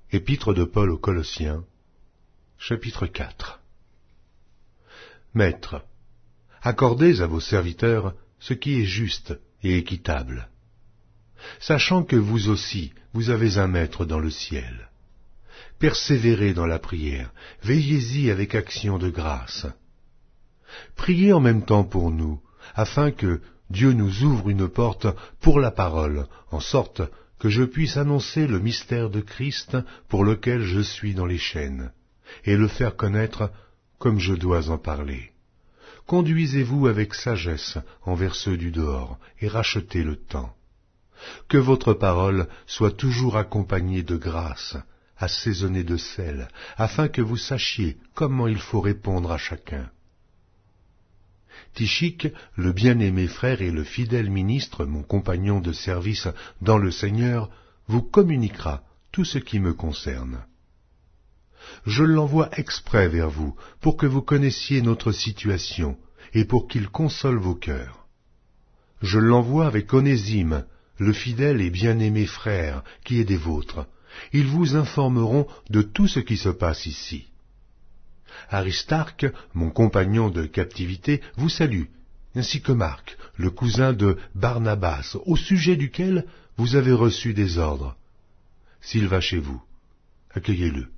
Épître de Paul aux Colossiens, chapitre 4. Maîtres, accordez à vos serviteurs ce qui est juste et équitable, sachant que vous aussi, vous avez un Maître dans le ciel. Persévérez dans la prière, veillez-y avec action de grâce. Priez en même temps pour nous, afin que Dieu nous ouvre une porte pour la parole, en sorte que je puisse annoncer le mystère de Christ pour lequel je suis dans les chaînes, et le faire connaître comme je dois en parler. Conduisez-vous avec sagesse envers ceux du dehors, et rachetez le temps. Que votre parole soit toujours accompagnée de grâce, assaisonnée de sel, afin que vous sachiez comment il faut répondre à chacun. Tychik, le bien-aimé frère et le fidèle ministre, mon compagnon de service dans le Seigneur, vous communiquera tout ce qui me concerne. Je l'envoie exprès vers vous, pour que vous connaissiez notre situation, et pour qu'il console vos cœurs. Je l'envoie avec Onésime, le fidèle et bien-aimé frère, qui est des vôtres. Ils vous informeront de tout ce qui se passe ici. Aristarque, mon compagnon de captivité, vous salue, ainsi que Marc, le cousin de Barnabas, au sujet duquel vous avez reçu des ordres. S'il va chez vous, accueillez-le.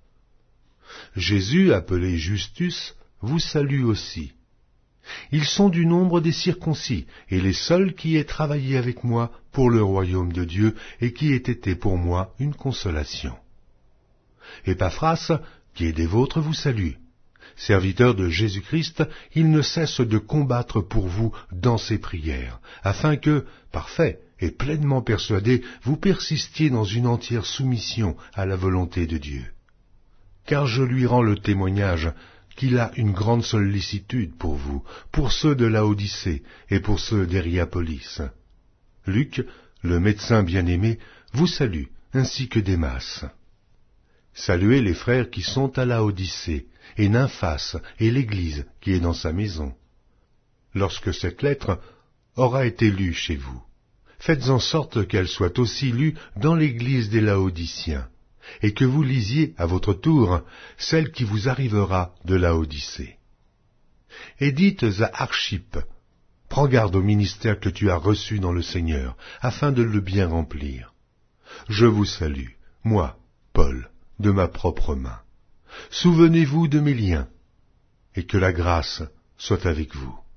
Jésus, appelé Justus, vous salue aussi. Ils sont du nombre des circoncis, et les seuls qui aient travaillé avec moi pour le royaume de Dieu, et qui aient été pour moi une consolation. Épaphras, qui est des vôtres, vous salue. Serviteur de Jésus-Christ, il ne cesse de combattre pour vous dans ses prières, afin que, parfait et pleinement persuadé, vous persistiez dans une entière soumission à la volonté de Dieu. Car je lui rends le témoignage qu'il a une grande sollicitude pour vous, pour ceux de Laodicée et pour ceux d'Hiérapolis. Luc, le médecin bien-aimé, vous salue, ainsi que Démas. Saluez les frères qui sont à Laodicée, et Nymphas, et l'Église qui est dans sa maison. Lorsque cette lettre aura été lue chez vous, faites en sorte qu'elle soit aussi lue dans l'Église des Laodiciens, et que vous lisiez à votre tour celle qui vous arrivera de Laodicée. Et dites à Archippe, prends garde au ministère que tu as reçu dans le Seigneur, afin de le bien remplir. Je vous salue, moi, Paul, de ma propre main. Souvenez-vous de mes liens, et que la grâce soit avec vous.